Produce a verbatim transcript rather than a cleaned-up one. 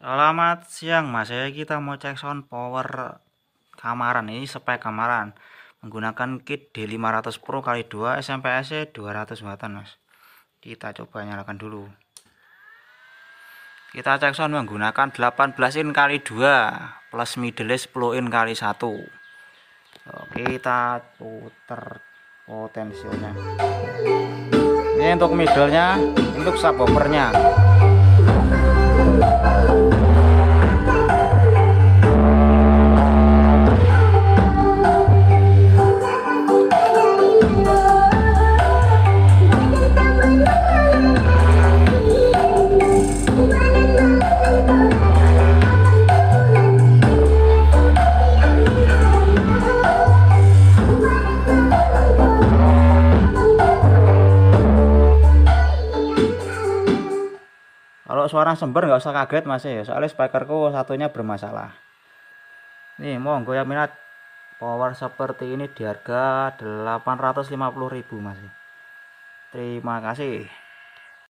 Selamat siang Mas, ya kita mau cek sound power kamaran. Ini spek kamaran menggunakan kit D lima ratus Pro kali dua S M P S-nya dua ratus watt-an Mas. Kita coba nyalakan dulu. Kita cek sound menggunakan delapan belas in kali dua plus middle sepuluh in kali satu. Oke, kita putar potensinya. Ini untuk middle-nya, untuk subwoofer-nya. Kalau suara sember nggak usah kaget Mas ya, soalnya speakerku satunya bermasalah. Nih, monggo yang minat power seperti ini di harga delapan ratus lima puluh ribu Mas. Terima kasih.